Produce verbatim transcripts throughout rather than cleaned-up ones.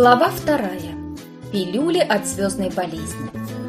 Глава вторая. Пилюли от звездной болезни.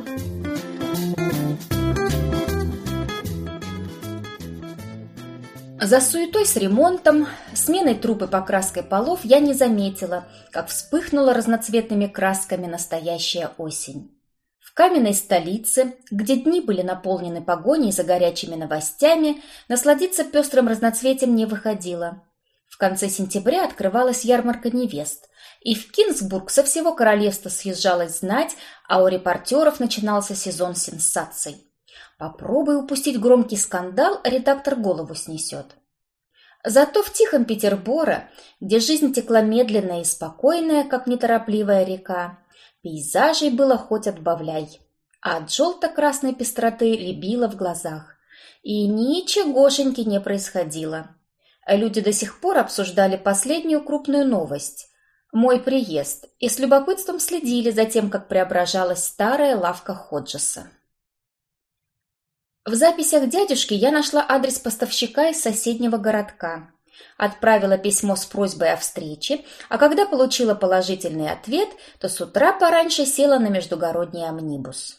За суетой с ремонтом, сменой труб и покраской полов я не заметила, как вспыхнула разноцветными красками настоящая осень. В каменной столице, где дни были наполнены погоней за горячими новостями, насладиться пестрым разноцветием не выходило. В конце сентября открывалась ярмарка невест, и в Кингсбург со всего королевства съезжалась знать, а у репортеров начинался сезон сенсаций. Попробуй упустить громкий скандал, редактор голову снесет. Зато в тихом Петерборе, где жизнь текла медленная и спокойная, как неторопливая река, пейзажей было хоть отбавляй, а от желто-красной пестроты рябило в глазах. И ничегошеньки не происходило. Люди до сих пор обсуждали последнюю крупную новость – мой приезд, и с любопытством следили за тем, как преображалась старая лавка Ходжеса. В записях дядюшки я нашла адрес поставщика из соседнего городка. Отправила письмо с просьбой о встрече, а когда получила положительный ответ, то с утра пораньше села на междугородний амнибус.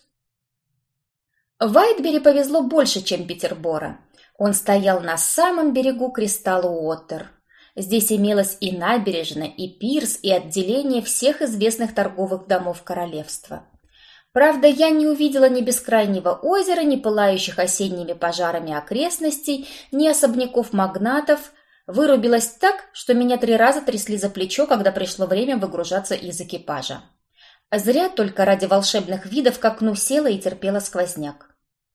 Вайтбери повезло больше, чем Петербора. Он стоял на самом берегу Кристалл-Уотер. Здесь имелась и набережная, и пирс, и отделение всех известных торговых домов королевства. Правда, я не увидела ни бескрайнего озера, ни пылающих осенними пожарами окрестностей, ни особняков магнатов. Вырубилась так, что меня три раза трясли за плечо, когда пришло время выгружаться из экипажа. Зря только ради волшебных видов к окну села и терпела сквозняк.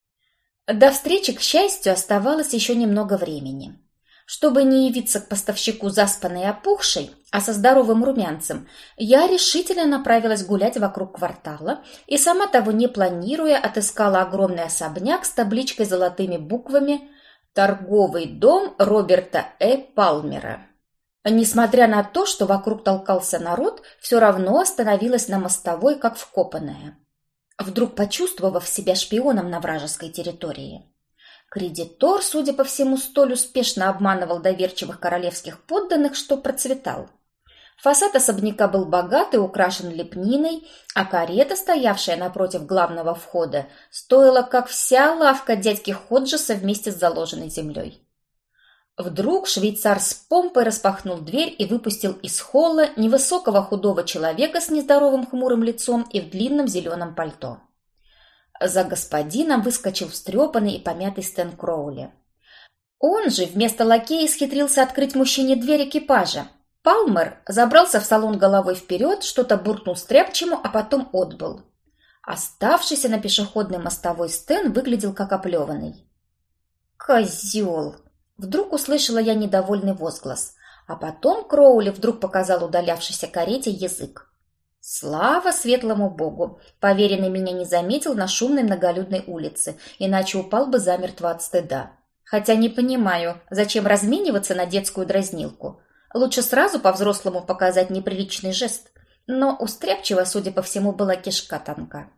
До встречи, к счастью, оставалось еще немного времени. Чтобы не явиться к поставщику заспанной и опухшей, а со здоровым румянцем, я решительно направилась гулять вокруг квартала и, сама того не планируя, отыскала огромный особняк с табличкой золотыми буквами «Торговый дом Роберта Э. Палмера». Несмотря на то, что вокруг толкался народ, все равно остановилась на мостовой, как вкопанная, вдруг почувствовав себя шпионом на вражеской территории. Кредитор, судя по всему, столь успешно обманывал доверчивых королевских подданных, что процветал. Фасад особняка был богат и украшен лепниной, а карета, стоявшая напротив главного входа, стоила, как вся лавка дядьки Ходжеса вместе с заложенной землей. Вдруг швейцар с помпой распахнул дверь и выпустил из холла невысокого худого человека с нездоровым хмурым лицом и в длинном зеленом пальто. За господином выскочил встрепанный и помятый Стэн Кроули. Он же вместо лакея исхитрился открыть мужчине дверь экипажа. Палмер забрался в салон головой вперед, что-то буркнул стряпчему, а потом отбыл. Оставшийся на пешеходной мостовой Стэн выглядел как оплеванный. «Козел!» Вдруг услышала я недовольный возглас, а потом Кроули вдруг показал удалявшейся карете язык. Слава светлому богу! Поверенный меня не заметил на шумной многолюдной улице, иначе упал бы замертво от стыда. Хотя не понимаю, зачем размениваться на детскую дразнилку. Лучше сразу по-взрослому показать неприличный жест. Но у стряпчего, судя по всему, была кишка тонка.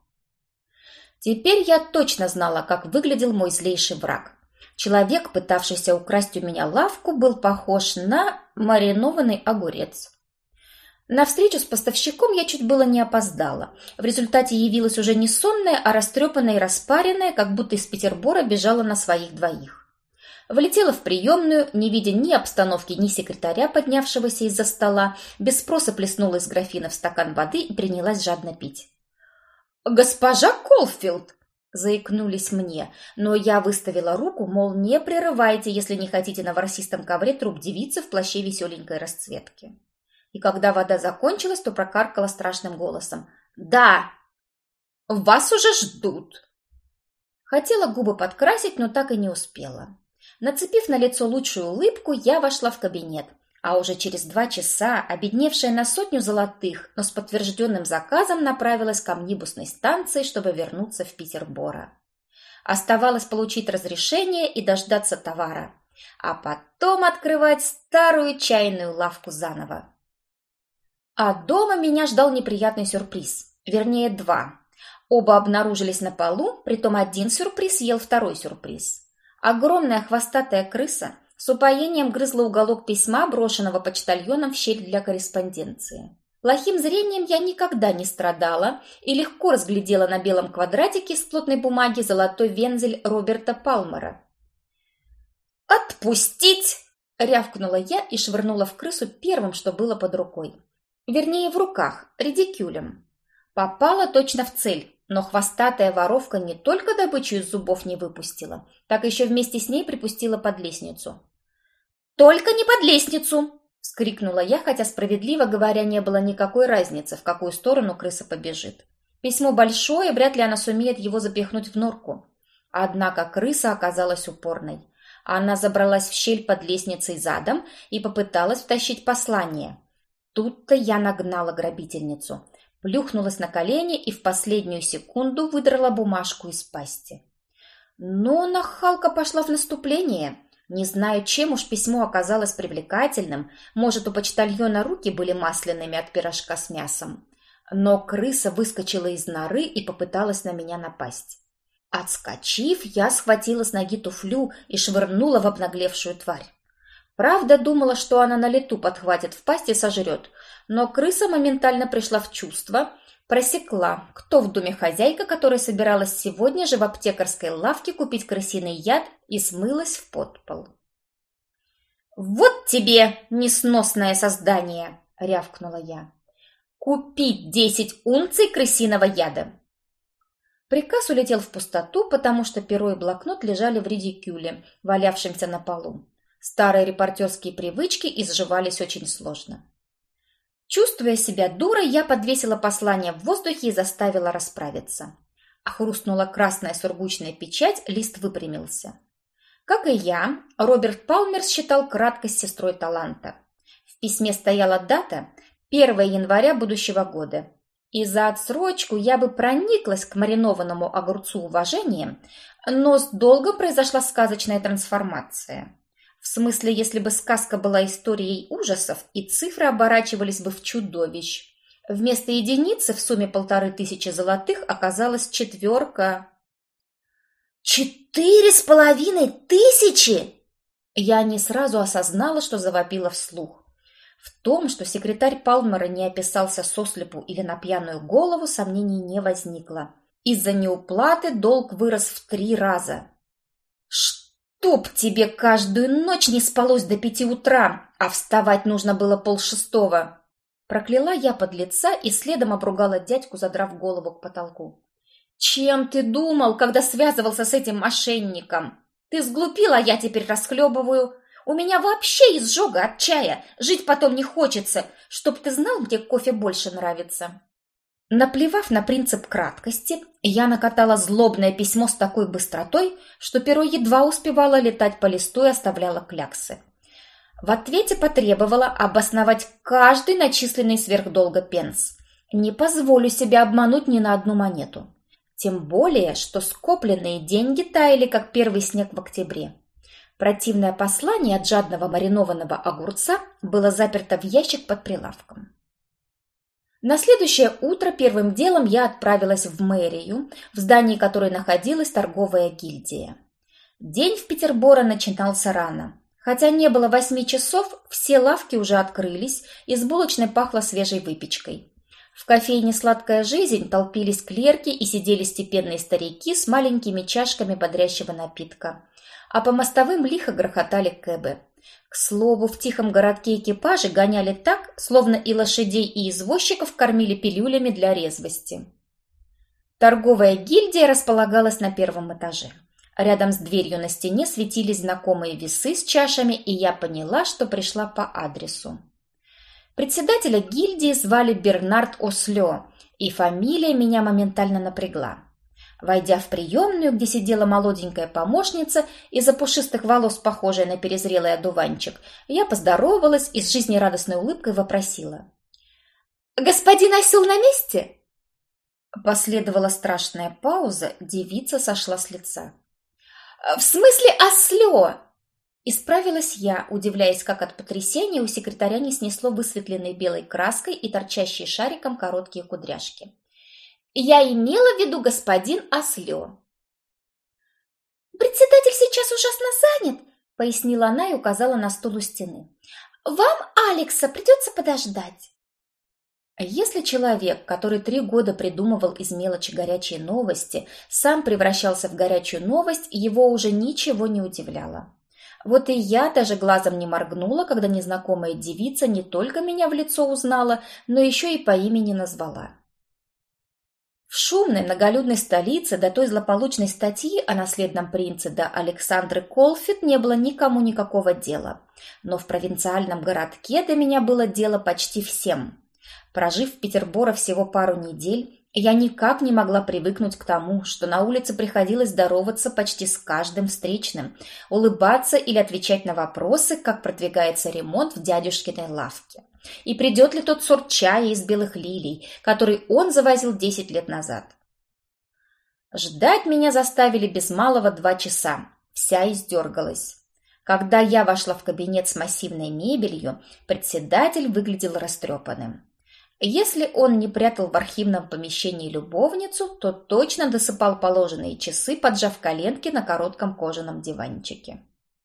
Теперь я точно знала, как выглядел мой злейший враг. Человек, пытавшийся украсть у меня лавку, был похож на маринованный огурец. На встречу с поставщиком я чуть было не опоздала. В результате явилась уже не сонная, а растрепанная и распаренная, как будто из Петербора бежала на своих двоих. Влетела в приемную, не видя ни обстановки, ни секретаря, поднявшегося из-за стола, без спроса плеснула из графина в стакан воды и принялась жадно пить. «Госпожа Колфилд!» – заикнулись мне, но я выставила руку, мол, не прерывайте, если не хотите на ворсистом ковре труп девицы в плаще веселенькой расцветки. И когда вода закончилась, то прокаркала страшным голосом. «Да! Вас уже ждут!» Хотела губы подкрасить, но так и не успела. Нацепив на лицо лучшую улыбку, я вошла в кабинет, а уже через два часа, обедневшая на сотню золотых, но с подтвержденным заказом, направилась к амнибусной станции, чтобы вернуться в Петерборо. Оставалось получить разрешение и дождаться товара, а потом открывать старую чайную лавку заново. А дома меня ждал неприятный сюрприз, вернее два. Оба обнаружились на полу, притом один сюрприз ел второй сюрприз. Огромная хвостатая крыса с упоением грызла уголок письма, брошенного почтальоном в щель для корреспонденции. Плохим зрением я никогда не страдала и легко разглядела на белом квадратике с плотной бумаги золотой вензель Роберта Палмера. «Отпустить!» — рявкнула я и швырнула в крысу первым, что было под рукой. Вернее, в руках, редикюлем. Попала точно в цель, но хвостатая воровка не только добычу из зубов не выпустила, так еще вместе с ней припустила под лестницу. «Только не под лестницу!» — вскрикнула я, хотя, справедливо говоря, не было никакой разницы, в какую сторону крыса побежит. Письмо большое, вряд ли она сумеет его запихнуть в норку. Однако крыса оказалась упорной. Она забралась в щель под лестницей задом и попыталась втащить послание. Тут-то я нагнала грабительницу, плюхнулась на колени и в последнюю секунду выдрала бумажку из пасти. Но нахалка пошла в наступление. Не знаю, чем уж письмо оказалось привлекательным, может, у почтальона руки были масляными от пирожка с мясом. Но крыса выскочила из норы и попыталась на меня напасть. Отскочив, я схватила с ноги туфлю и швырнула в обнаглевшую тварь. Правда, думала, что она на лету подхватит в пасть и сожрет, но крыса моментально пришла в чувство, просекла, кто в доме хозяйка, которая собиралась сегодня же в аптекарской лавке купить крысиный яд, и смылась в подпол. «Вот тебе, несносное создание!» — рявкнула я. «Купить десять унций крысиного яда!» Приказ улетел в пустоту, потому что перо и блокнот лежали в редикюле, валявшемся на полу. Старые репортерские привычки изживались очень сложно. Чувствуя себя дурой, я подвесила послание в воздухе и заставила расправиться. А хрустнула красная сургучная печать, лист выпрямился. Как и я, Роберт Палмер считал краткость сестрой таланта. В письме стояла дата первого января будущего года. И за отсрочку я бы прониклась к маринованному огурцу уважением, но с долгом произошла сказочная трансформация. В смысле, если бы сказка была историей ужасов, и цифры оборачивались бы в чудовищ. Вместо единицы в сумме полторы тысячи золотых оказалась четверка. «Четыре с половиной тысячи!» Я не сразу осознала, что завопила вслух. В том, что секретарь Палмера не описался сослепу или на пьяную голову, сомнений не возникло. Из-за неуплаты долг вырос в три раза. «Чтоб тебе каждую ночь не спалось до пяти утра, а вставать нужно было полшестого!» Прокляла я подлеца и следом обругала дядьку, задрав голову к потолку. «Чем ты думал, когда связывался с этим мошенником? Ты сглупил, а я теперь расхлебываю. У меня вообще изжога от чая, жить потом не хочется, чтоб ты знал, где кофе больше нравится». Наплевав на принцип краткости, я накатала злобное письмо с такой быстротой, что перо едва успевало летать по листу и оставляло кляксы. В ответе потребовала обосновать каждый начисленный сверхдолго пенс. Не позволю себя обмануть ни на одну монету. Тем более, что скопленные деньги таяли, как первый снег в октябре. Противное послание от жадного маринованного огурца было заперто в ящик под прилавком. На следующее утро первым делом я отправилась в мэрию, в здании которой находилась торговая гильдия. День в Петерборе начинался рано. Хотя не было восьми часов, все лавки уже открылись, из булочной пахло свежей выпечкой. В кофейне «Сладкая жизнь» толпились клерки и сидели степенные старики с маленькими чашками бодрящего напитка. А по мостовым лихо грохотали кэбы. К слову, в тихом городке экипажи гоняли так, словно и лошадей, и извозчиков кормили пилюлями для резвости. Торговая гильдия располагалась на первом этаже. Рядом с дверью на стене светились знакомые весы с чашами, и я поняла, что пришла по адресу. Председателя гильдии звали Бернард Ослё, и фамилия меня моментально напрягла. Войдя в приемную, где сидела молоденькая помощница, из-за пушистых волос похожая на перезрелый одуванчик, я поздоровалась и с жизнерадостной улыбкой вопросила: «Господин Осел на месте?» Последовала страшная пауза, девица сошла с лица. «В смысле Ослё?» Исправилась я, удивляясь, как от потрясения у секретаря не снесло высветленной белой краской и торчащие шариком короткие кудряшки. «Я имела в виду господин Ослё». «Председатель сейчас ужасно занят», — пояснила она и указала на стул у стены. «Вам, Алекса, придется подождать». Если человек, который три года придумывал из мелочи горячие новости, сам превращался в горячую новость, его уже ничего не удивляло. Вот и я даже глазом не моргнула, когда незнакомая девица не только меня в лицо узнала, но еще и по имени назвала. В шумной многолюдной столице до той злополучной статьи о наследном принце до Александры Колфит не было никому никакого дела. Но в провинциальном городке до меня было дело почти всем. Прожив в Петерборе всего пару недель, я никак не могла привыкнуть к тому, что на улице приходилось здороваться почти с каждым встречным, улыбаться или отвечать на вопросы, как продвигается ремонт в дядюшкиной лавке. И придет ли тот сорт чая из белых лилий, который он завозил десять лет назад. Ждать меня заставили без малого два часа. Вся издергалась. Когда я вошла в кабинет с массивной мебелью, председатель выглядел растрепанным. Если он не прятал в архивном помещении любовницу, то точно досыпал положенные часы, поджав коленки на коротком кожаном диванчике.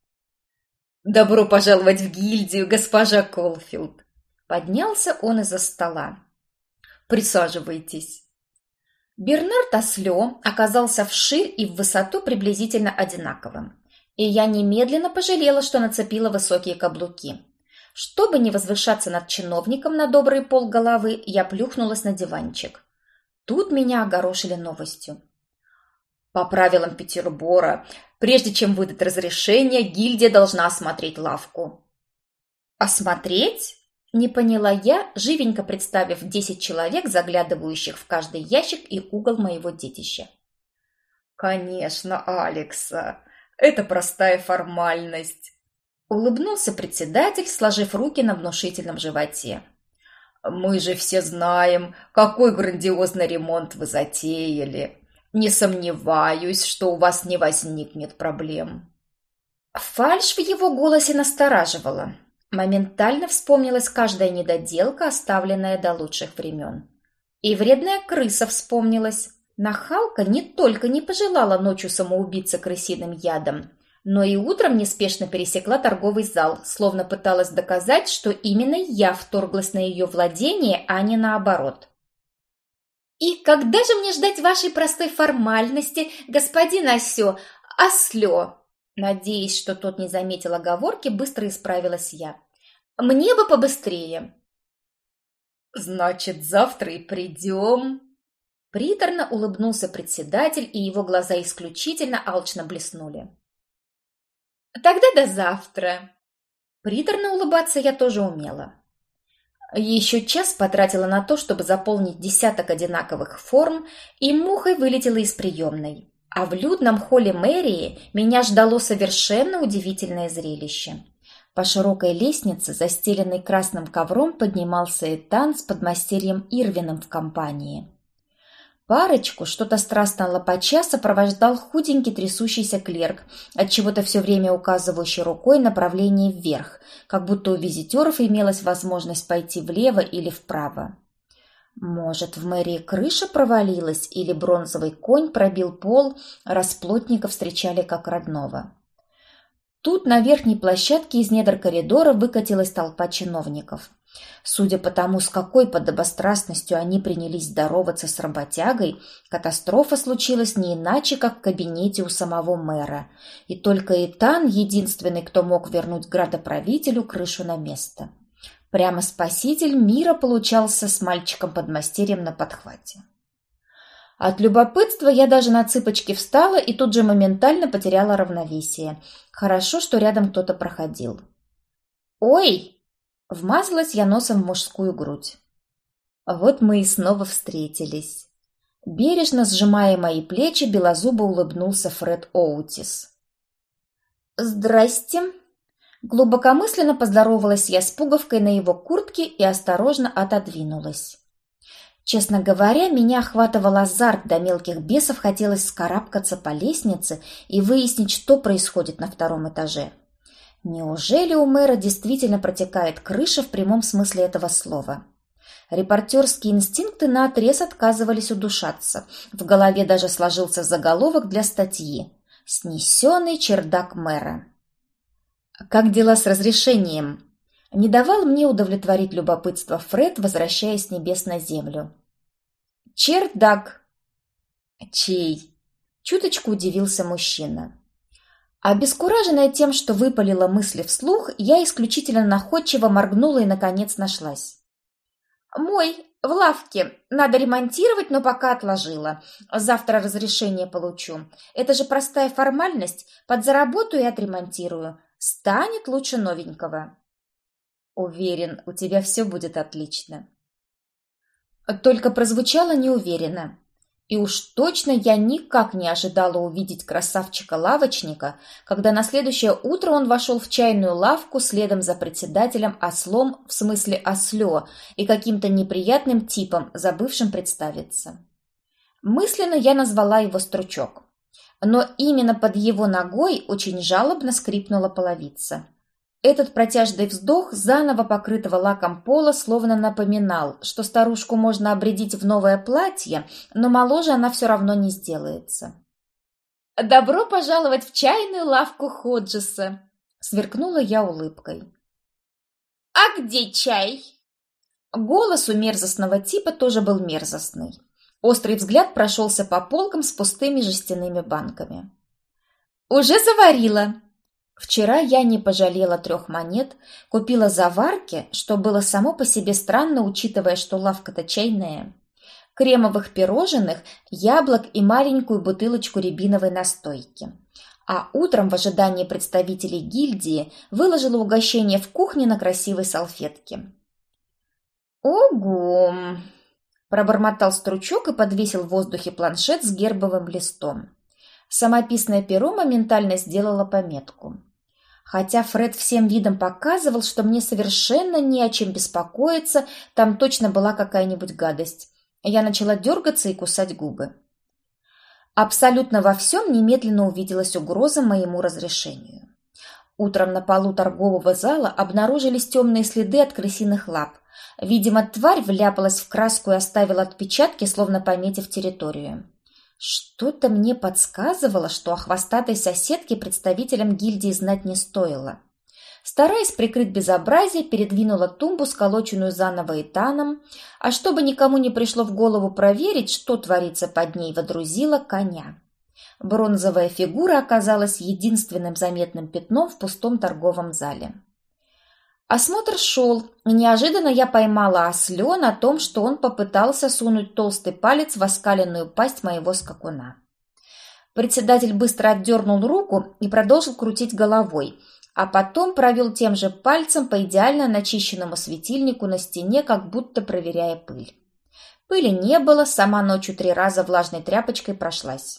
«Добро пожаловать в гильдию, госпожа Колфилд!» Поднялся он из-за стола. «Присаживайтесь». Бернард Ослё оказался вширь и в высоту приблизительно одинаковым, и я немедленно пожалела, что нацепила высокие каблуки. Чтобы не возвышаться над чиновником на добрый полголовы, я плюхнулась на диванчик. Тут меня огорошили новостью. По правилам Петербора, прежде чем выдать разрешение, гильдия должна осмотреть лавку. «Осмотреть?» – не поняла я, живенько представив десять человек, заглядывающих в каждый ящик и угол моего детища. «Конечно, Алекса, это простая формальность». Улыбнулся председатель, сложив руки на внушительном животе. «Мы же все знаем, какой грандиозный ремонт вы затеяли. Не сомневаюсь, что у вас не возникнет проблем». Фальшь в его голосе настораживала. Моментально вспомнилась каждая недоделка, оставленная до лучших времен. И вредная крыса вспомнилась. Нахалка не только не пожелала ночью самоубиться крысиным ядом, но и утром неспешно пересекла торговый зал, словно пыталась доказать, что именно я вторглась на ее владение, а не наоборот. «И когда же мне ждать вашей простой формальности, господин Осё, Ослё?» Надеясь, что тот не заметил оговорки, быстро исправилась я. «Мне бы побыстрее». «Значит, завтра и придем?» Приторно улыбнулся председатель, и его глаза исключительно алчно блеснули. «Тогда до завтра». Приторно улыбаться я тоже умела. Еще час потратила на то, чтобы заполнить десяток одинаковых форм, и мухой вылетела из приемной. А в людном холле мэрии меня ждало совершенно удивительное зрелище. По широкой лестнице, застеленной красным ковром, поднимался Этан с подмастерьем Ирвином в компании. Парочку, что-то страстно лопача, сопровождал худенький трясущийся клерк, отчего-то все время указывающий рукой направление вверх, как будто у визитеров имелась возможность пойти влево или вправо. Может, в мэрии крыша провалилась или бронзовый конь пробил пол, раз плотника встречали как родного. Тут на верхней площадке из недр коридора выкатилась толпа чиновников. Судя по тому, с какой подобострастностью они принялись здороваться с работягой, катастрофа случилась не иначе, как в кабинете у самого мэра, и только Этан единственный, кто мог вернуть градоправителю крышу на место. Прямо спаситель мира получался с мальчиком-подмастерьем на подхвате. От любопытства я даже на цыпочки встала и тут же моментально потеряла равновесие. Хорошо, что рядом кто-то проходил. «Ой!» — вмазалась я носом в мужскую грудь. Вот мы и снова встретились. Бережно сжимая мои плечи, белозубо улыбнулся Фред Оутис. «Здрасте!» Глубокомысленно поздоровалась я с пуговкой на его куртке и осторожно отодвинулась. Честно говоря, меня охватывал азарт, до мелких бесов хотелось вскарабкаться по лестнице и выяснить, что происходит на втором этаже. Неужели у мэра действительно протекает крыша в прямом смысле этого слова? Репортерские инстинкты наотрез отказывались удушаться. В голове даже сложился заголовок для статьи «Снесенный чердак мэра». «Как дела с разрешением?» Не давал мне удовлетворить любопытство Фред, возвращаясь с небес на землю. «Чердак». «Чей?» — чуточку удивился мужчина. Обескураженная тем, что выпалила мысли вслух, я исключительно находчиво моргнула и, наконец, нашлась. «Мой, в лавке. Надо ремонтировать, но пока отложила. Завтра разрешение получу. Это же простая формальность. Подзаработаю и отремонтирую. Станет лучше новенького». «Уверен, у тебя все будет отлично». Только прозвучало неуверенно. И уж точно я никак не ожидала увидеть красавчика-лавочника, когда на следующее утро он вошел в чайную лавку следом за председателем ослом, в смысле ослё, и каким-то неприятным типом, забывшим представиться. Мысленно я назвала его Стручок. Но именно под его ногой очень жалобно скрипнула половица. Этот протяжный вздох заново покрытого лаком пола словно напоминал, что старушку можно обрядить в новое платье, но моложе она все равно не сделается. «Добро пожаловать в чайную лавку Ходжеса!» — сверкнула я улыбкой. «А где чай?» Голос у мерзостного типа тоже был мерзостный. Острый взгляд прошелся по полкам с пустыми жестяными банками. «Уже заварила!» Вчера я не пожалела трех монет, купила заварки, что было само по себе странно, учитывая, что лавка-то чайная, кремовых пирожных, яблок и маленькую бутылочку рябиновой настойки. А утром, в ожидании представителей гильдии, выложила угощение в кухне на красивой салфетке. «Ого!» – пробормотал Стручок и подвесил в воздухе планшет с гербовым листом. Самописное перо моментально сделало пометку. Хотя Фред всем видом показывал, что мне совершенно не о чем беспокоиться, там точно была какая-нибудь гадость. Я начала дергаться и кусать губы. Абсолютно во всем немедленно увиделась угроза моему разрешению. Утром на полу торгового зала обнаружились темные следы от крысиных лап. Видимо, тварь вляпалась в краску и оставила отпечатки, словно пометив территорию. Что-то мне подсказывало, что о хвостатой соседке представителям гильдии знать не стоило. Стараясь прикрыть безобразие, передвинула тумбу, сколоченную заново этаном, а чтобы никому не пришло в голову проверить, что творится под ней, водрузила коня. Бронзовая фигура оказалась единственным заметным пятном в пустом торговом зале. Осмотр шел, и неожиданно я поймала ослё на том, что он попытался сунуть толстый палец в оскаленную пасть моего скакуна. Председатель быстро отдернул руку и продолжил крутить головой, а потом провел тем же пальцем по идеально начищенному светильнику на стене, как будто проверяя пыль. Пыли не было, сама ночью три раза влажной тряпочкой прошлась.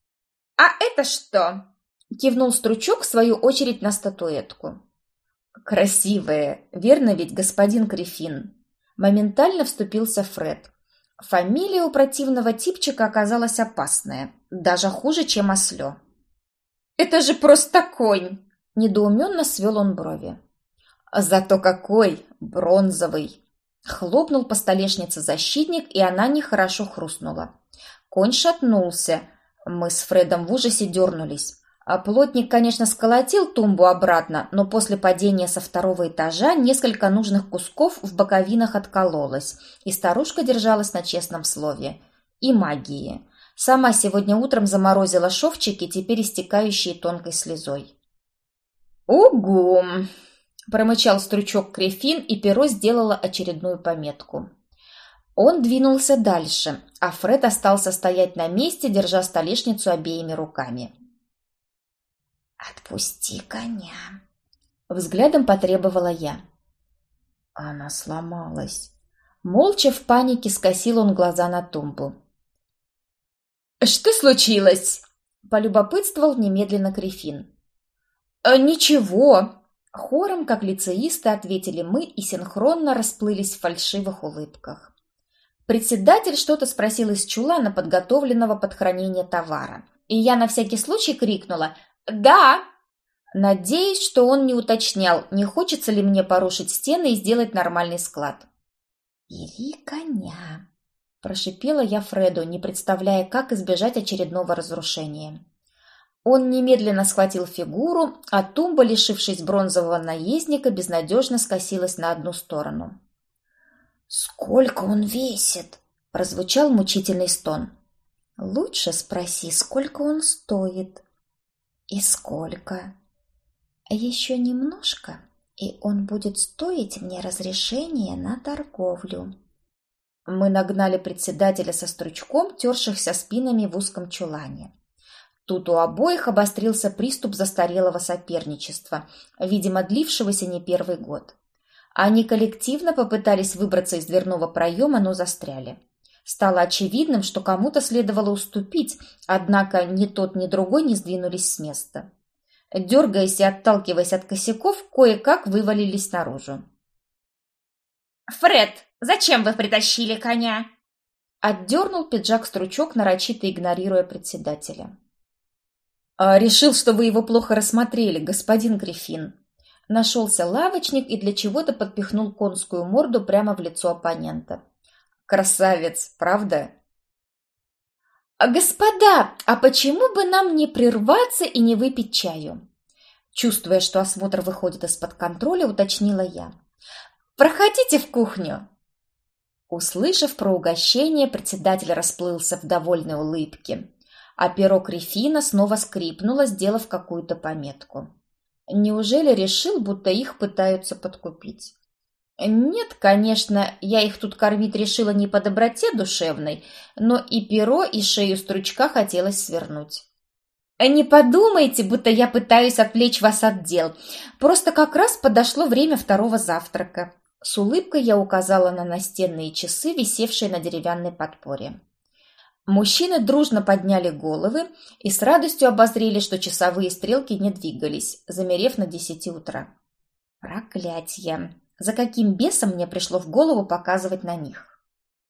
«А это что?» – кивнул Стручок, в свою очередь, на статуэтку. «Красивая, верно ведь, господин Гриффин?» Моментально вступился Фред. Фамилия у противного типчика оказалась опасная, даже хуже, чем ослё. «Это же просто конь!» – недоуменно свел он брови. «Зато какой! Бронзовый!» Хлопнул по столешнице защитник, и она нехорошо хрустнула. Конь шатнулся. Мы с Фредом в ужасе дернулись. А плотник, конечно, сколотил тумбу обратно, но после падения со второго этажа несколько нужных кусков в боковинах откололось, и старушка держалась на честном слове. И магии. Сама сегодня утром заморозила шовчики, теперь истекающие тонкой слезой. «Угу!» – промычал Стручок Гриффин, и перо сделало очередную пометку. Он двинулся дальше, а Фред остался стоять на месте, держа столешницу обеими руками. «Отпусти коня!» — взглядом потребовала я. Она сломалась. Молча в панике скосил он глаза на тумбу. «Что случилось?» — полюбопытствовал немедленно Гриффин. «Ничего!» — хором, как лицеисты, ответили мы и синхронно расплылись в фальшивых улыбках. Председатель что-то спросил из чулана, подготовленного под хранение товара, и я на всякий случай крикнула «Да!», надеюсь, что он не уточнял, не хочется ли мне порушить стены и сделать нормальный склад. «Бери коня!» – прошипела я Фреду, не представляя, как избежать очередного разрушения. Он немедленно схватил фигуру, а тумба, лишившись бронзового наездника, безнадежно скосилась на одну сторону. «Сколько он весит?» – прозвучал мучительный стон. «Лучше спроси, сколько он стоит». «И сколько?» «Еще немножко, и он будет стоить мне разрешения на торговлю». Мы нагнали председателя со Стручком, тершихся спинами в узком чулане. Тут у обоих обострился приступ застарелого соперничества, видимо, длившегося не первый год. Они коллективно попытались выбраться из дверного проема, но застряли. Стало очевидным, что кому-то следовало уступить, однако ни тот, ни другой не сдвинулись с места. Дергаясь и отталкиваясь от косяков, кое-как вывалились наружу. «Фред, зачем вы притащили коня?» Отдернул пиджак Стручок, нарочито игнорируя председателя. «Решил, что вы его плохо рассмотрели, господин Гриффин». Нашелся лавочник и для чего-то подпихнул конскую морду прямо в лицо оппонента. «Красавец, правда?» «Господа, а почему бы нам не прерваться и не выпить чаю?» Чувствуя, что осмотр выходит из-под контроля, уточнила я. «Проходите в кухню!» Услышав про угощение, председатель расплылся в довольной улыбке, а перо Гриффина снова скрипнуло, сделав какую-то пометку. Неужели решил, будто их пытаются подкупить? Нет, конечно, я их тут кормить решила не по доброте душевной, но и перо, и шею Стручка хотелось свернуть. Не подумайте, будто я пытаюсь отвлечь вас от дел. Просто как раз подошло время второго завтрака. С улыбкой я указала на настенные часы, висевшие на деревянной подпоре. Мужчины дружно подняли головы и с радостью обозрели, что часовые стрелки не двигались, замерев на десяти утра. Проклятье! За каким бесом мне пришло в голову показывать на них?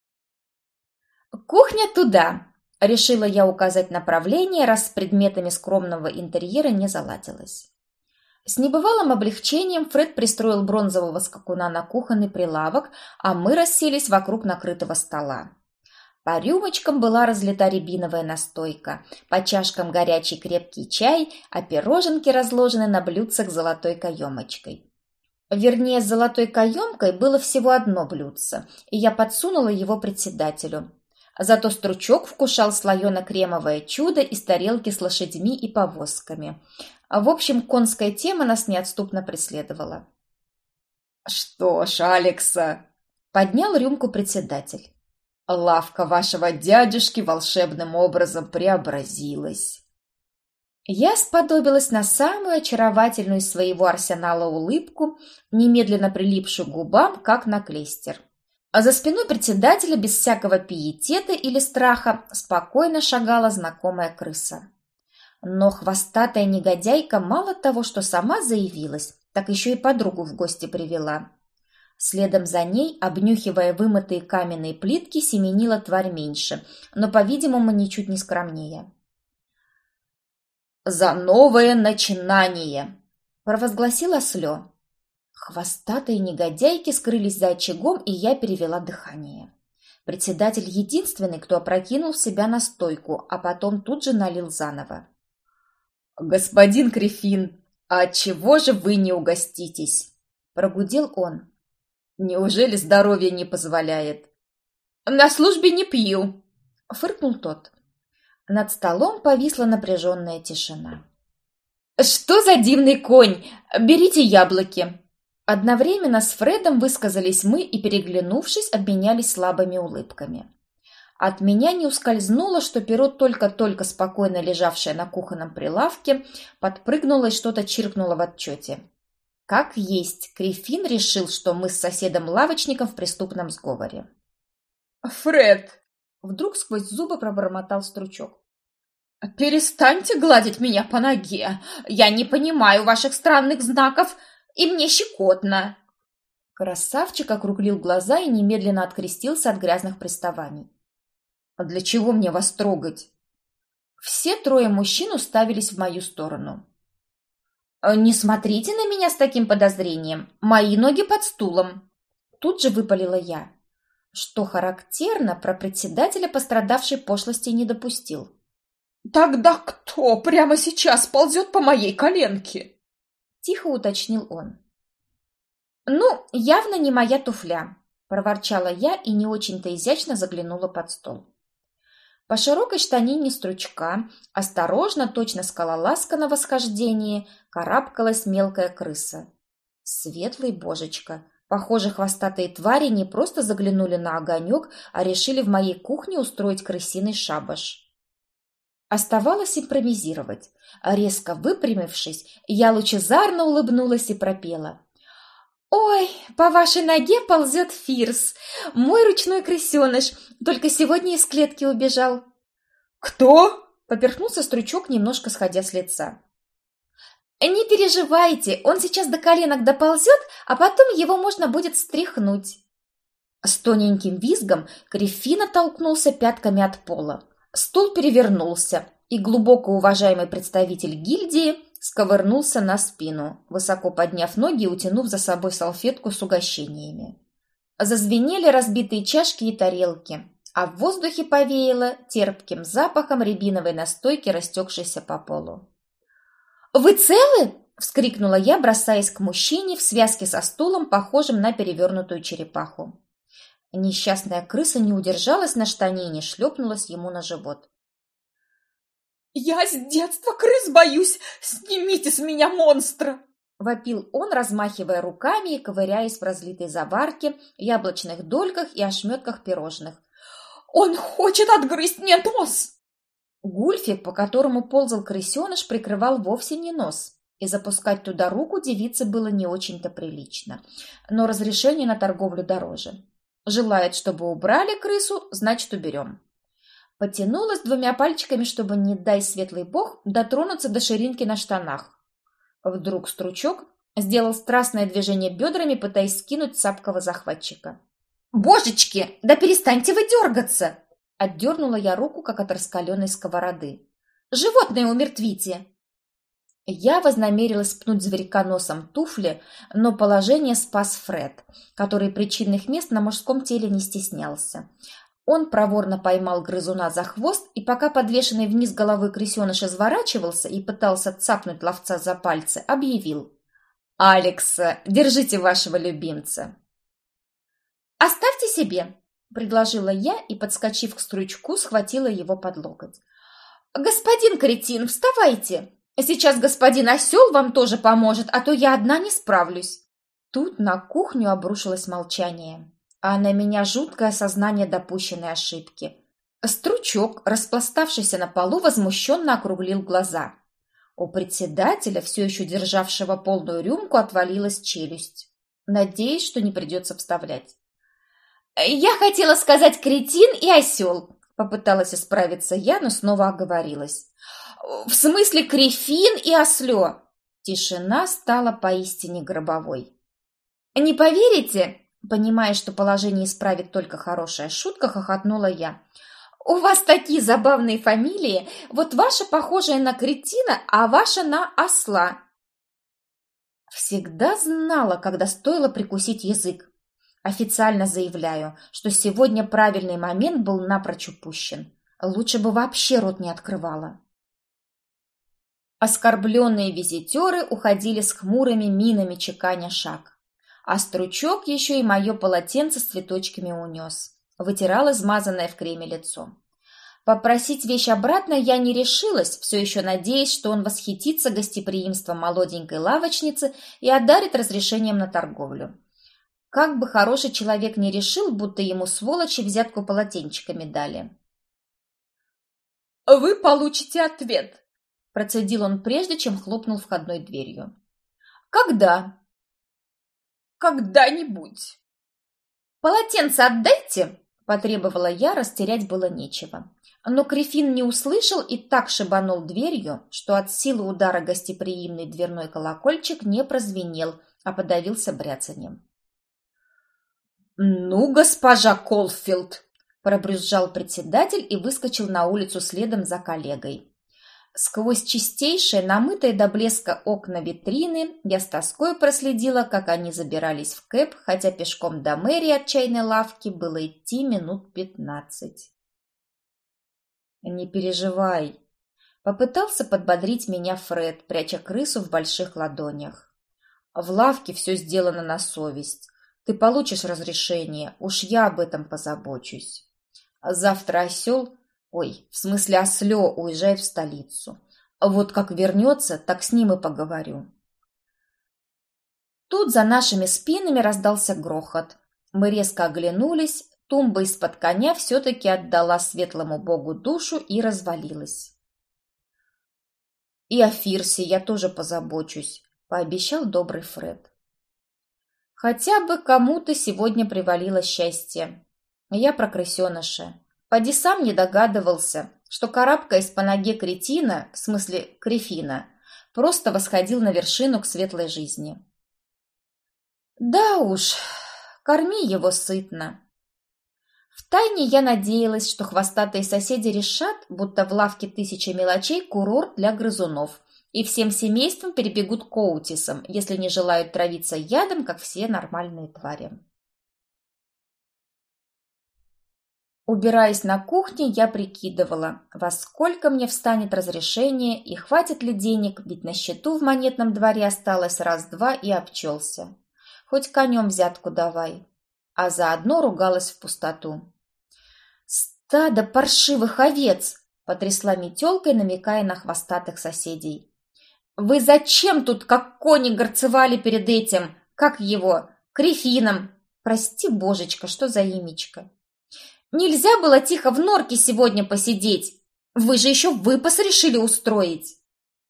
«Кухня туда!» — решила я указать направление, раз с предметами скромного интерьера не заладилось. С небывалым облегчением Фред пристроил бронзового скакуна на кухонный прилавок, а мы расселись вокруг накрытого стола. По рюмочкам была разлита рябиновая настойка, по чашкам горячий крепкий чай, а пироженки разложены на блюдцах с золотой каемочкой. Вернее, с золотой каемкой было всего одно блюдце, и я подсунула его председателю. Зато Стручок вкушал слоено-кремовое чудо из тарелки с лошадьми и повозками. В общем, конская тема нас неотступно преследовала. «Что ж, Алекса!» — поднял рюмку председатель. «Лавка вашего дядюшки волшебным образом преобразилась». Я сподобилась на самую очаровательную из своего арсенала улыбку, немедленно прилипшую к губам, как на клейстер. А за спиной председателя, без всякого пиетета или страха, спокойно шагала знакомая крыса. Но хвостатая негодяйка мало того, что сама заявилась, так еще и подругу в гости привела. Следом за ней, обнюхивая вымытые каменные плитки, семенила тварь меньше, но, по-видимому, ничуть не скромнее. «За новое начинание!» – провозгласила Слё. Хвостатые негодяйки скрылись за очагом, и я перевела дыхание. Председатель единственный, кто опрокинул в себя настойку, а потом тут же налил заново. «Господин Гриффин, а отчего же вы не угоститесь?» – прогудел он. «Неужели здоровье не позволяет?» «На службе не пью», – фыркнул тот. Над столом повисла напряженная тишина. «Что за дивный конь? Берите яблоки!» Одновременно с Фредом высказались мы и, переглянувшись, обменялись слабыми улыбками. От меня не ускользнуло, что перо, только-только спокойно лежавшее на кухонном прилавке, подпрыгнуло и что-то чиркнуло в отчете. Как есть, Гриффин решил, что мы с соседом-лавочником в преступном сговоре. «Фред!» Вдруг сквозь зубы пробормотал Стручок. «Перестаньте гладить меня по ноге! Я не понимаю ваших странных знаков, и мне щекотно!» Красавчик округлил глаза и немедленно открестился от грязных приставаний. «А для чего мне вас трогать?» Все трое мужчин уставились в мою сторону. «Не смотрите на меня с таким подозрением! Мои ноги под стулом!» Тут же выпалила я. Что характерно, про председателя пострадавшей пошлости не допустил. «Тогда кто прямо сейчас ползет по моей коленке?» — тихо уточнил он. «Ну, явно не моя туфля», — проворчала я и не очень-то изящно заглянула под стол. По широкой штанине стручка, осторожно, точно скалолазка на восхождении, карабкалась мелкая крыса. Светлый божечка! Похоже, хвостатые твари не просто заглянули на огонек, а решили в моей кухне устроить крысиный шабаш. Оставалось импровизировать. Резко выпрямившись, я лучезарно улыбнулась и пропела. «Ой, по вашей ноге ползет Фирс, мой ручной крысеныш, только сегодня из клетки убежал». «Кто?» — поперхнулся стручок, немножко сходя с лица. «Не переживайте, он сейчас до коленок доползет, а потом его можно будет стряхнуть». С тоненьким визгом Гриффин оттолкнулся пятками от пола. Стул перевернулся, и глубоко уважаемый представитель гильдии сковырнулся на спину, высоко подняв ноги и утянув за собой салфетку с угощениями. Зазвенели разбитые чашки и тарелки, а в воздухе повеяло терпким запахом рябиновой настойки, растекшейся по полу. «Вы целы?» — вскрикнула я, бросаясь к мужчине в связке со стулом, похожим на перевернутую черепаху. Несчастная крыса не удержалась на штанине, шлепнулась ему на живот. «Я с детства крыс боюсь! Снимите с меня монстра!» — вопил он, размахивая руками и ковыряясь в разлитой заварке, яблочных дольках и ошметках пирожных. «Он хочет отгрызть мне нос!» Гульфик, по которому ползал крысеныш, прикрывал вовсе не нос, и запускать туда руку девице было не очень-то прилично, но разрешение на торговлю дороже. Желает, чтобы убрали крысу, значит, уберем. Потянулась двумя пальчиками, чтобы, не дай светлый бог, дотронуться до ширинки на штанах. Вдруг стручок сделал страстное движение бедрами, пытаясь скинуть цапкого захватчика. «Божечки, да перестаньте вы дергаться!» Отдернула я руку, как от раскаленной сковороды. «Животное умертвите!» Я вознамерилась пнуть зверька носом туфли, но положение спас Фред, который причинных мест на мужском теле не стеснялся. Он проворно поймал грызуна за хвост, и пока подвешенный вниз головы крысеныш изворачивался и пытался цапнуть ловца за пальцы, объявил: «Алекс, держите вашего любимца». «Оставьте себе», — предложила я и, подскочив к стручку, схватила его под локоть. «Господин кретин, вставайте! Сейчас господин осел вам тоже поможет, а то я одна не справлюсь». Тут на кухню обрушилось молчание, а на меня жуткое осознание допущенной ошибки. Стручок, распластавшийся на полу, возмущенно округлил глаза. У председателя, все еще державшего полную рюмку, отвалилась челюсть. Надеюсь, что не придется вставлять. «Я хотела сказать кретин и осел», — попыталась исправиться я, но снова оговорилась. «В смысле крефин и ослё». Тишина стала поистине гробовой. «Не поверите?» Понимая, что положение исправит только хорошая шутка, хохотнула я. «У вас такие забавные фамилии. Вот ваша похожая на кретина, а ваша на осла». Всегда знала, когда стоило прикусить язык. Официально заявляю, что сегодня правильный момент был напрочь упущен. Лучше бы вообще рот не открывала. Оскорбленные визитеры уходили с хмурыми минами, чеканя шаг. А стручок еще и мое полотенце с цветочками унес. Вытирал измазанное в креме лицо. Попросить вещь обратно я не решилась, все еще надеясь, что он восхитится гостеприимством молоденькой лавочницы и одарит разрешением на торговлю. Как бы хороший человек не решил, будто ему сволочи взятку полотенчиками дали. «Вы получите ответ», — процедил он прежде, чем хлопнул входной дверью. «Когда?» «Когда-нибудь». «Полотенце отдайте!» – потребовала я, растерять было нечего. Но Крефин не услышал и так шибанул дверью, что от силы удара гостеприимный дверной колокольчик не прозвенел, а подавился бряцаньем. «Ну, госпожа Колфилд!» – пробрюзжал председатель и выскочил на улицу следом за коллегой. Сквозь чистейшие, намытые до блеска окна витрины я с тоской проследила, как они забирались в кэб, хотя пешком до мэрии от чайной лавки было идти минут пятнадцать. «Не переживай», Попытался подбодрить меня Фред, пряча крысу в больших ладонях. В лавке все сделано на совесть. Ты получишь разрешение, уж я об этом позабочусь. Завтра осел, ой, в смысле ослё, уезжает в столицу. Вот как вернется, так с ним и поговорю. Тут за нашими спинами раздался грохот. Мы резко оглянулись, тумба из-под коня все-таки отдала светлому богу душу и развалилась. «И о Фирсе я тоже позабочусь», — пообещал добрый Фред. «Хотя бы кому-то сегодня привалило счастье. Я про крысеныша. Поди сам не догадывался, что, карабкаясь по ноге кретина, в смысле крефина, просто восходил на вершину к светлой жизни». «Да уж, корми его сытно». Втайне я надеялась, что хвостатые соседи решат, будто в лавке тысячи мелочей курорт для грызунов, и всем семейством перебегут к Оутисам, если не желают травиться ядом, как все нормальные твари. Убираясь на кухне, я прикидывала, во сколько мне встанет разрешение и хватит ли денег, ведь на счету в монетном дворе осталось раз-два и обчелся. Хоть конем взятку давай. А заодно ругалась в пустоту. «Стадо паршивых овец!» — потрясла метелкой, намекая на хвостатых соседей. «Вы зачем тут, как кони, горцевали перед этим? Как его? Крефином? Прости, божечка, что за имечко? Нельзя было тихо в норке сегодня посидеть? Вы же еще выпас решили устроить!»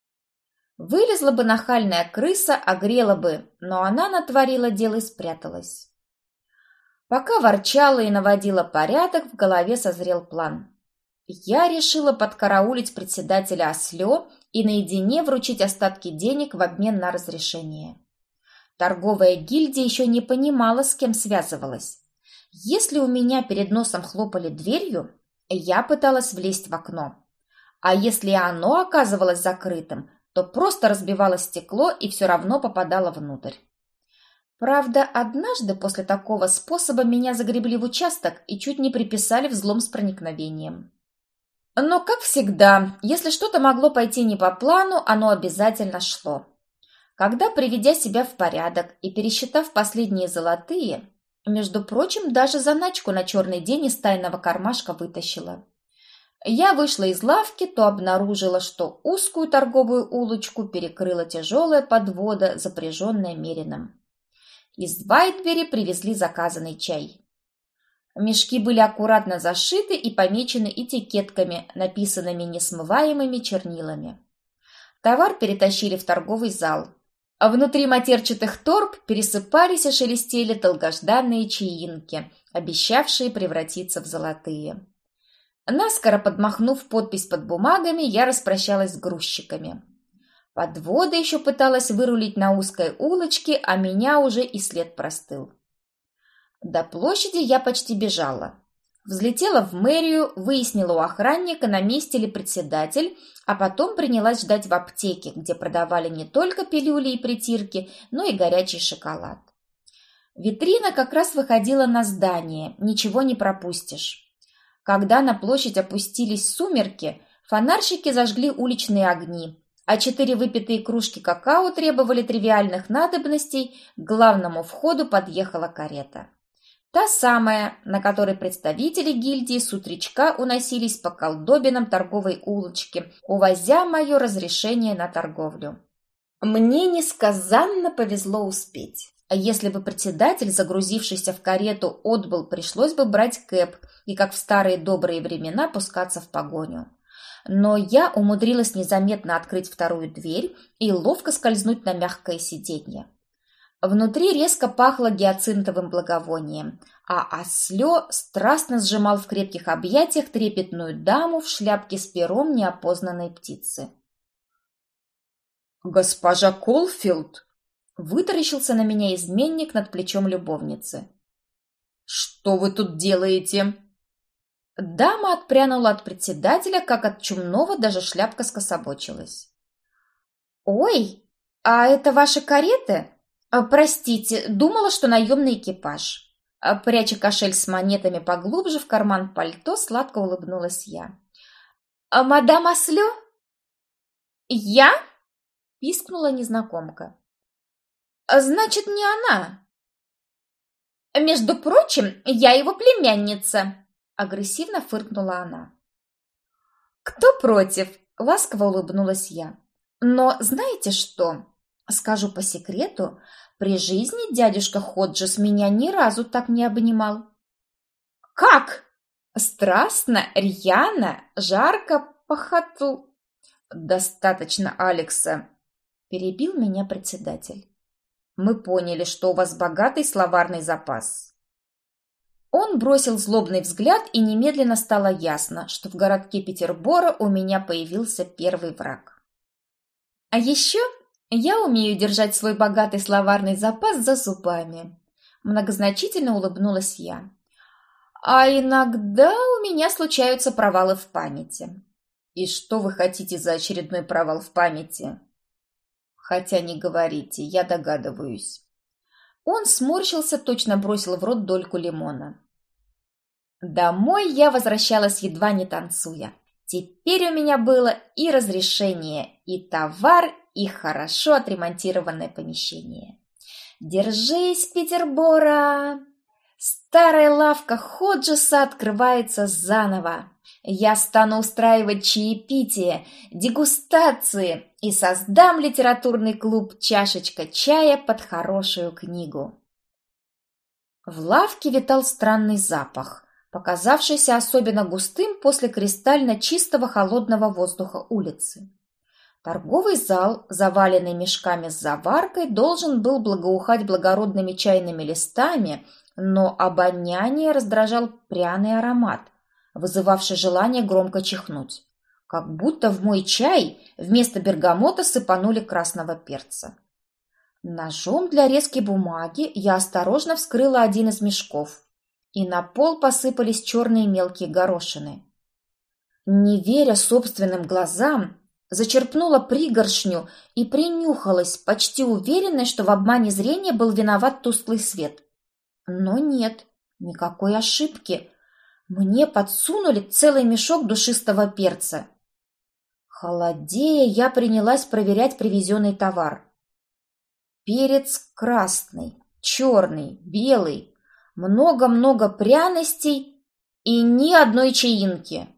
Вылезла бы нахальная крыса, огрела бы, но она натворила дело и спряталась. Пока ворчала и наводила порядок, в голове созрел план. Я решила подкараулить председателя Ослё и наедине вручить остатки денег в обмен на разрешение. Торговая гильдия еще не понимала, с кем связывалась. Если у меня перед носом хлопали дверью, я пыталась влезть в окно. А если оно оказывалось закрытым, то просто разбивала стекло и все равно попадала внутрь. Правда, однажды после такого способа меня загребли в участок и чуть не приписали взлом с проникновением. Но, как всегда, если что-то могло пойти не по плану, оно обязательно шло. Когда, приведя себя в порядок и пересчитав последние золотые, между прочим, даже заначку на черный день из тайного кармашка вытащила, я вышла из лавки, то обнаружила, что узкую торговую улочку перекрыла тяжелая подвода, запряженная мерином. Из Вайтбери привезли заказанный чай. Мешки были аккуратно зашиты и помечены этикетками, написанными несмываемыми чернилами. Товар перетащили в торговый зал. А внутри матерчатых торб пересыпались и шелестели долгожданные чаинки, обещавшие превратиться в золотые. Наскоро подмахнув подпись под бумагами, я распрощалась с грузчиками. Подвода еще пыталась вырулить на узкой улочке, а меня уже и след простыл. До площади я почти бежала. Взлетела в мэрию, выяснила у охранника, на месте ли председатель, а потом принялась ждать в аптеке, где продавали не только пилюли и притирки, но и горячий шоколад. Витрина как раз выходила на здание, ничего не пропустишь. Когда на площадь опустились сумерки, фонарщики зажгли уличные огни, а четыре выпитые кружки какао требовали тривиальных надобностей, к главному входу подъехала карета. Та самая, на которой представители гильдии с утречка уносились по колдобинам торговой улочки, увозя мое разрешение на торговлю. Мне несказанно повезло успеть. А если бы председатель, загрузившийся в карету, отбыл, пришлось бы брать кэб и, как в старые добрые времена, пускаться в погоню. Но я умудрилась незаметно открыть вторую дверь и ловко скользнуть на мягкое сиденье. Внутри резко пахло гиацинтовым благовонием, а Ослё страстно сжимал в крепких объятиях трепетную даму в шляпке с пером неопознанной птицы. «Госпожа Колфилд!» — вытаращился на меня изменник над плечом любовницы. «Что вы тут делаете?» Дама отпрянула от председателя, как от чумного, даже шляпка скособочилась. «Ой, а это ваши кареты? Простите, думала, что наемный экипаж». Пряча кошель с монетами поглубже в карман пальто, сладко улыбнулась я. «Мадам Ослё?» «Я?» – пискнула незнакомка. «Значит, не она». «Между прочим, я его племянница», – агрессивно фыркнула она. «Кто против?» – ласково улыбнулась я. «Но знаете что? Скажу по секрету, при жизни дядюшка Ходжес меня ни разу так не обнимал». «Как?» «Страстно, рьяно, жарко, по-хату». «Достаточно, Алекса», – перебил меня председатель. «Мы поняли, что у вас богатый словарный запас». Он бросил злобный взгляд, и немедленно стало ясно, что в городке Петербора у меня появился первый враг. А еще я умею держать свой богатый словарный запас за зубами. Многозначительно улыбнулась я. А иногда у меня случаются провалы в памяти. И что вы хотите за очередной провал в памяти? Хотя не говорите, я догадываюсь. Он сморщился, точно бросил в рот дольку лимона. Домой я возвращалась, едва не танцуя. Теперь у меня было и разрешение, и товар, и хорошо отремонтированное помещение. Держись, Петербора! Старая лавка Ходжеса открывается заново. Я стану устраивать чаепитие, дегустации и создам литературный клуб «Чашечка чая» под хорошую книгу. В лавке витал странный запах, показавшийся особенно густым после кристально чистого холодного воздуха улицы. Торговый зал, заваленный мешками с заваркой, должен был благоухать благородными чайными листами, но обоняние раздражал пряный аромат, вызывавший желание громко чихнуть, как будто в мой чай вместо бергамота сыпанули красного перца. Ножом для резки бумаги я осторожно вскрыла один из мешков, и на пол посыпались черные мелкие горошины. Не веря собственным глазам, зачерпнула пригоршню и принюхалась, почти уверенная, что в обмане зрения был виноват тусклый свет. Но нет, никакой ошибки. Мне подсунули целый мешок душистого перца. Холодея, я принялась проверять привезенный товар. Перец красный, черный, белый, много-много пряностей и ни одной чаинки.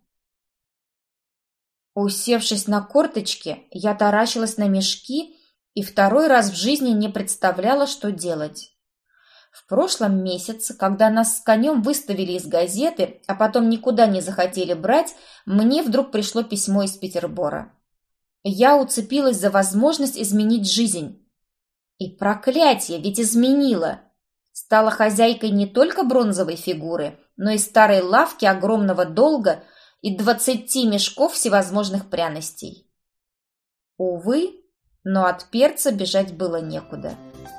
Усевшись на корточки, я таращилась на мешки и второй раз в жизни не представляла, что делать. В прошлом месяце, когда нас с конем выставили из газеты, а потом никуда не захотели брать, мне вдруг пришло письмо из Петербора. Я уцепилась за возможность изменить жизнь. И проклятие, ведь изменила. Стала хозяйкой не только бронзовой фигуры, но и старой лавки огромного долга и двадцати мешков всевозможных пряностей. Увы, но от перца бежать было некуда.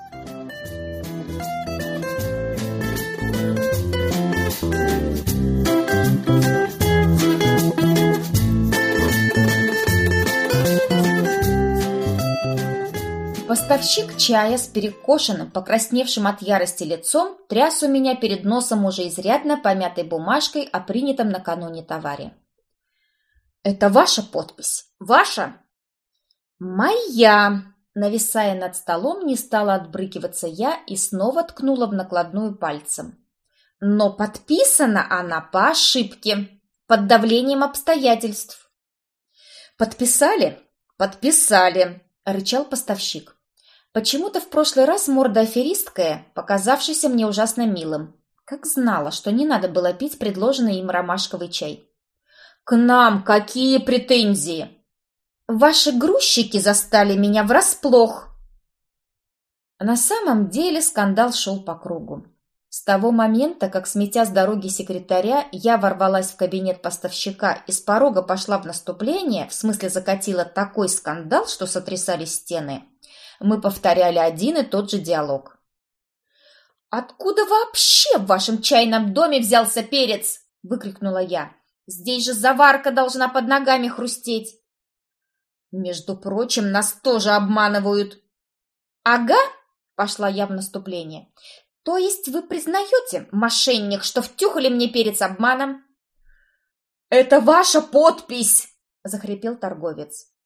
Поставщик чая с перекошенным, покрасневшим от ярости лицом тряс у меня перед носом уже изрядно помятой бумажкой о принятом накануне товаре. «Это ваша подпись? Ваша?» «Моя!» Нависая над столом, не стала отбрыкиваться я и снова ткнула в накладную пальцем. «Но подписана она по ошибке, под давлением обстоятельств». «Подписали? Подписали!» — рычал поставщик. Почему-то в прошлый раз морда аферистская, показавшаяся мне ужасно милым, как знала, что не надо было пить предложенный им ромашковый чай. «К нам какие претензии?» «Ваши грузчики застали меня врасплох». На самом деле скандал шел по кругу. С того момента, как, сметя с дороги секретаря, я ворвалась в кабинет поставщика и с порога пошла в наступление, в смысле закатила такой скандал, что сотрясались стены, мы повторяли один и тот же диалог. «Откуда вообще в вашем чайном доме взялся перец?» – выкрикнула я. «Здесь же заварка должна под ногами хрустеть». «Между прочим, нас тоже обманывают». «Ага», – пошла я в наступление. «То есть вы признаете, мошенник, что втюхали мне перец обманом?» «Это ваша подпись!» – захрипел торговец.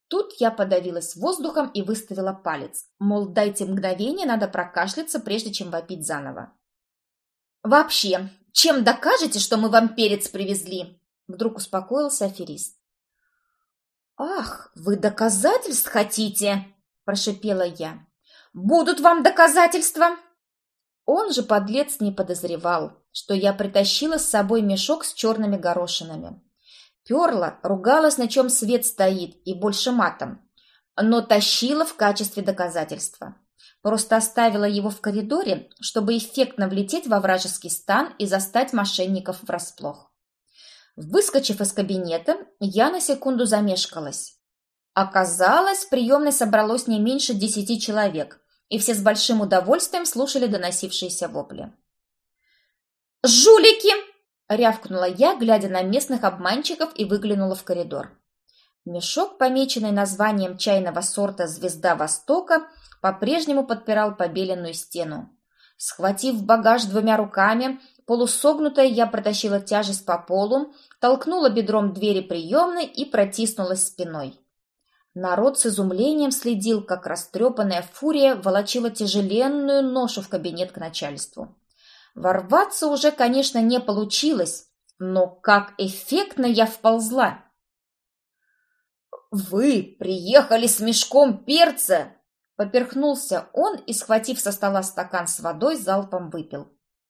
Тут я подавилась воздухом и выставила палец, мол, дайте мгновение, надо прокашляться, прежде чем вопить заново. «Вообще, чем докажете, что мы вам перец привезли?» Вдруг успокоился аферист. «Ах, вы доказательств хотите?» – прошипела я. «Будут вам доказательства!» Он же, подлец, не подозревал, что я притащила с собой мешок с черными горошинами. Перла, ругалась, на чем свет стоит, и больше матом, но тащила в качестве доказательства. Просто оставила его в коридоре, чтобы эффектно влететь во вражеский стан и застать мошенников врасплох. Выскочив из кабинета, я на секунду замешкалась. Оказалось, в приемной собралось не меньше десяти человек, и все с большим удовольствием слушали доносившиеся вопли. «Жулики!» – рявкнула я, глядя на местных обманщиков, и выглянула в коридор. Мешок, помеченный названием чайного сорта «Звезда Востока», по-прежнему подпирал побеленную стену. Схватив багаж двумя руками, полусогнутая, я протащила тяжесть по полу, толкнула бедром двери приемной и протиснулась спиной. Народ с изумлением следил, как растрепанная фурия волочила тяжеленную ношу в кабинет к начальству. Ворваться уже, конечно, не получилось, но как эффектно я вползла. «Вы приехали с мешком перца!» Поперхнулся он и, схватив со стола стакан с водой, залпом выпил.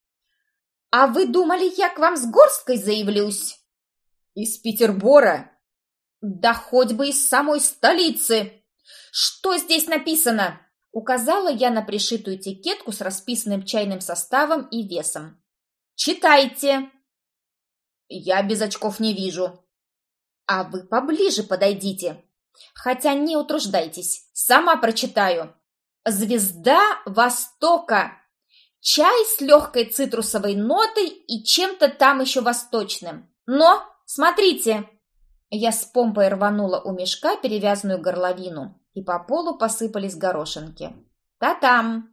«А вы думали, я к вам с горсткой заявлюсь?» «Из Петербора?» «Да хоть бы из самой столицы!» «Что здесь написано?» Указала я на пришитую этикетку с расписанным чайным составом и весом. «Читайте!» «Я без очков не вижу». «А вы поближе подойдите. Хотя не утруждайтесь, сама прочитаю. Звезда Востока. Чай с легкой цитрусовой нотой и чем-то там еще восточным. Но, смотрите!» Я с помпой рванула у мешка перевязанную горловину, и по полу посыпались горошинки. Та-там!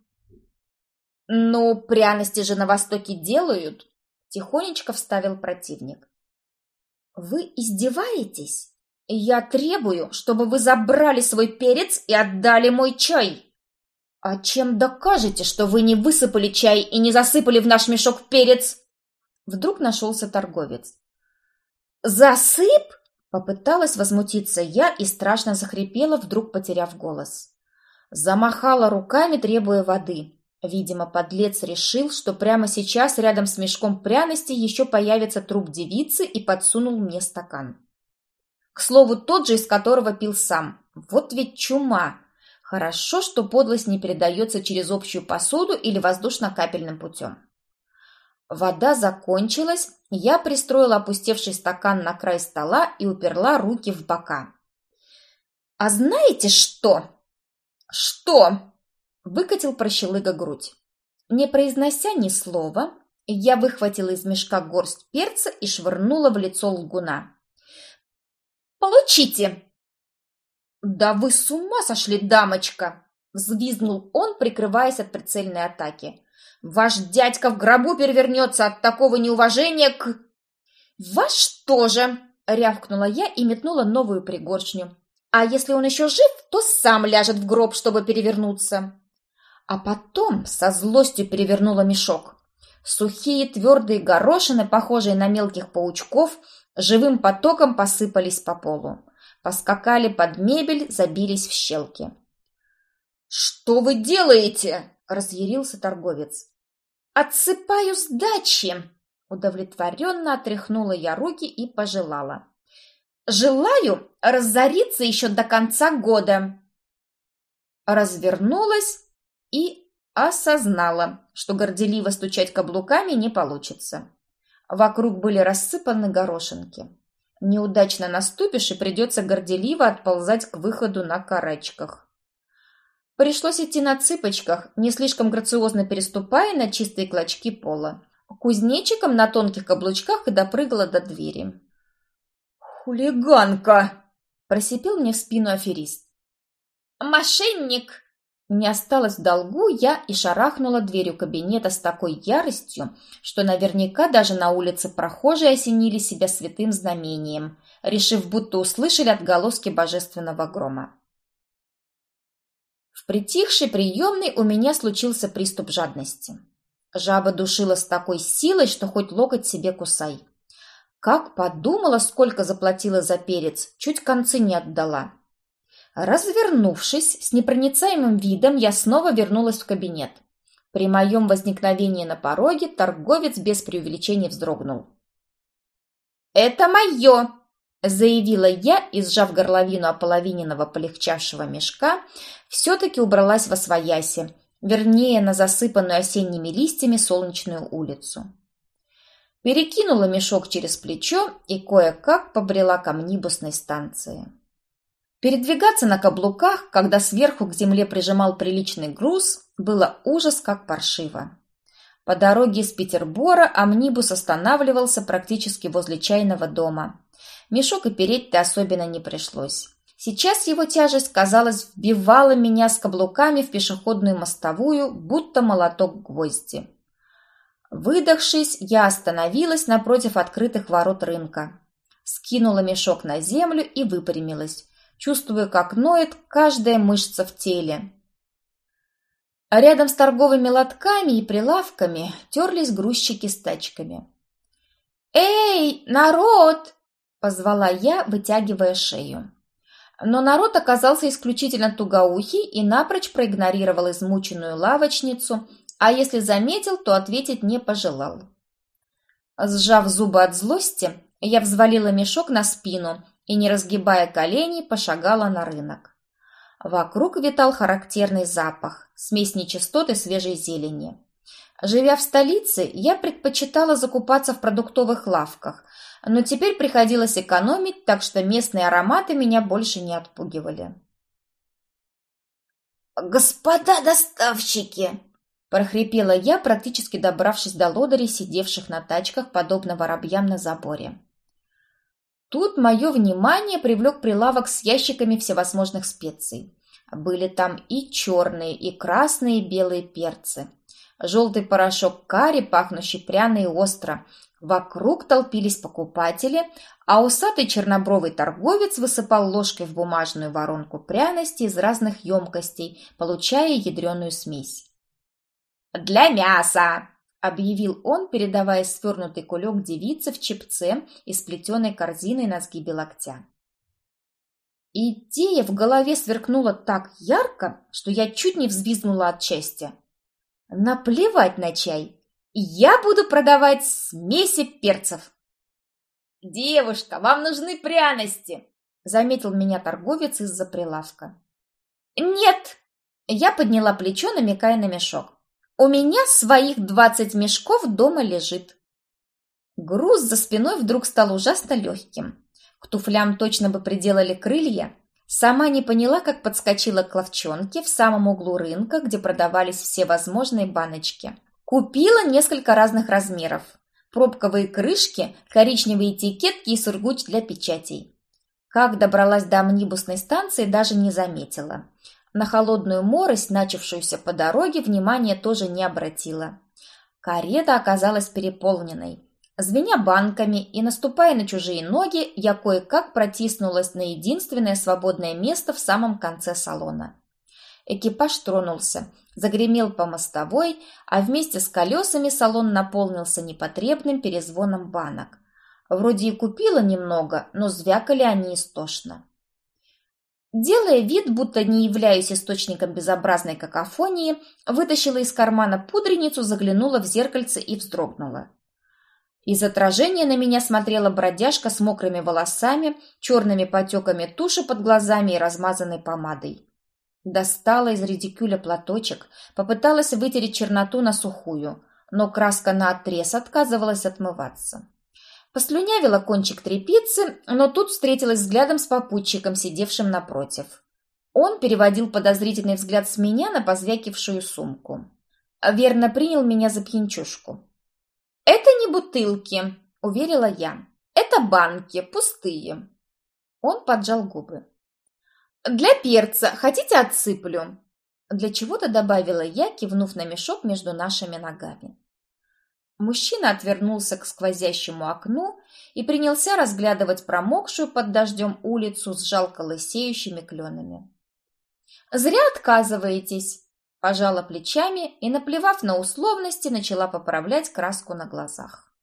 «Ну, пряности же на Востоке делают!» Тихонечко вставил противник. «Вы издеваетесь? Я требую, чтобы вы забрали свой перец и отдали мой чай!» «А чем докажете, что вы не высыпали чай и не засыпали в наш мешок перец?» Вдруг нашелся торговец. «Засып?» Попыталась возмутиться я и страшно захрипела, вдруг потеряв голос. Замахала руками, требуя воды. Видимо, подлец решил, что прямо сейчас рядом с мешком пряностей еще появится труп девицы, и подсунул мне стакан. К слову, тот же, из которого пил сам. Вот ведь чума! Хорошо, что подлость не передается через общую посуду или воздушно-капельным путем. Вода закончилась, я пристроила опустевший стакан на край стола и уперла руки в бока. «А знаете что?» «Что?» – выкатил прощелыга грудь. Не произнося ни слова, я выхватила из мешка горсть перца и швырнула в лицо лгуна. «Получите!» «Да вы с ума сошли, дамочка!» – взвизгнул он, прикрываясь от прицельной атаки. «Ваш дядька в гробу перевернется от такого неуважения к...» «Ваш тоже!» — рявкнула я и метнула новую пригоршню. «А если он еще жив, то сам ляжет в гроб, чтобы перевернуться!» А потом со злостью перевернула мешок. Сухие твердые горошины, похожие на мелких паучков, живым потоком посыпались по полу. Поскакали под мебель, забились в щелки. «Что вы делаете?» — разъярился торговец. «Отсыпаю сдачи!» — удовлетворенно отряхнула я руки и пожелала. «Желаю разориться еще до конца года!» Развернулась и осознала, что горделиво стучать каблуками не получится. Вокруг были рассыпаны горошинки. Неудачно наступишь, и придется горделиво отползать к выходу на карачках. Пришлось идти на цыпочках, не слишком грациозно переступая на чистые клочки пола. Кузнечиком на тонких каблучках и допрыгала до двери. «Хулиганка!» – просипел мне в спину аферист. «Мошенник!» Не осталось в долгу я и шарахнула дверью кабинета с такой яростью, что наверняка даже на улице прохожие осенили себя святым знамением. решив, будто услышали отголоски божественного грома. В притихшей приемной у меня случился приступ жадности. Жаба душила с такой силой, что хоть локоть себе кусай. Как подумала, сколько заплатила за перец, чуть концы не отдала. Развернувшись, с непроницаемым видом я снова вернулась в кабинет. При моем возникновении на пороге торговец без преувеличения вздрогнул. «Это мое!» – заявила я и, сжав горловину ополовиненного полегчавшего мешка, все-таки убралась восвояси, вернее, на засыпанную осенними листьями солнечную улицу. Перекинула мешок через плечо и кое-как побрела к амнибусной станции. Передвигаться на каблуках, когда сверху к земле прижимал приличный груз, было ужас как паршиво. По дороге из Петербора амнибус останавливался практически возле чайного дома. Мешок и переть-то особенно не пришлось. Сейчас его тяжесть, казалось, вбивала меня с каблуками в пешеходную мостовую, будто молоток гвозди. Выдохшись, я остановилась напротив открытых ворот рынка. Скинула мешок на землю и выпрямилась, чувствуя, как ноет каждая мышца в теле. А рядом с торговыми лотками и прилавками терлись грузчики с тачками. «Эй, народ!» – позвала я, вытягивая шею. Но народ оказался исключительно тугоухий и напрочь проигнорировал измученную лавочницу, а если заметил, то ответить не пожелал. Сжав зубы от злости, я взвалила мешок на спину и, не разгибая коленей, пошагала на рынок. Вокруг витал характерный запах, смесь нечистот и свежей зелени. Живя в столице, я предпочитала закупаться в продуктовых лавках, но теперь приходилось экономить, так что местные ароматы меня больше не отпугивали. «Господа доставщики!» – прохрипела я, практически добравшись до лодырей, сидевших на тачках, подобно воробьям на заборе. Тут мое внимание привлек прилавок с ящиками всевозможных специй. Были там и черные, и красные, и белые перцы. Желтый порошок карри, пахнущий пряно и остро. Вокруг толпились покупатели, а усатый чернобровый торговец высыпал ложкой в бумажную воронку пряностей из разных емкостей, получая ядреную смесь. «Для мяса!» — объявил он, передавая свернутый кулек девице в чепце и сплетенной корзиной на сгибе локтя. Идея в голове сверкнула так ярко, что я чуть не взвизгнула от счастья. Наплевать на чай, я буду продавать смеси перцев. «Девушка, вам нужны пряности!» — заметил меня торговец из-за прилавка. «Нет!» — я подняла плечо, намекая на мешок. «У меня своих двадцать мешков дома лежит». Груз за спиной вдруг стал ужасно легким. К туфлям точно бы приделали крылья. Сама не поняла, как подскочила к лавчонке в самом углу рынка, где продавались все возможные баночки. Купила несколько разных размеров. Пробковые крышки, коричневые этикетки и сургуч для печатей. Как добралась до амнибусной станции, даже не заметила. На холодную морось, начавшуюся по дороге, внимания тоже не обратила. Карета оказалась переполненной. Звеня банками и наступая на чужие ноги, я кое-как протиснулась на единственное свободное место в самом конце салона. Экипаж тронулся, загремел по мостовой, а вместе с колесами салон наполнился непотребным перезвоном банок. Вроде и купила немного, но звякали они истошно. Делая вид, будто не являюсь источником безобразной какофонии, вытащила из кармана пудреницу, заглянула в зеркальце и вздрогнула. Из отражения на меня смотрела бродяжка с мокрыми волосами, черными потеками туши под глазами и размазанной помадой. Достала из редикюля платочек, попыталась вытереть черноту на сухую, но краска наотрез отказывалась отмываться. Послюнявила кончик тряпицы, но тут встретилась взглядом с попутчиком, сидевшим напротив. Он переводил подозрительный взгляд с меня на позвякившую сумку. Верно принял меня за пьянчушку. «Это не бутылки», — уверила я. «Это банки, пустые». Он поджал губы. «Для перца. Хотите, отсыплю?» Для чего-то добавила я, кивнув на мешок между нашими ногами. Мужчина отвернулся к сквозящему окну и принялся разглядывать промокшую под дождем улицу с жалко лысеющими кленами. «Зря отказываетесь!» – пожала плечами и, наплевав на условности, начала поправлять краску на глазах.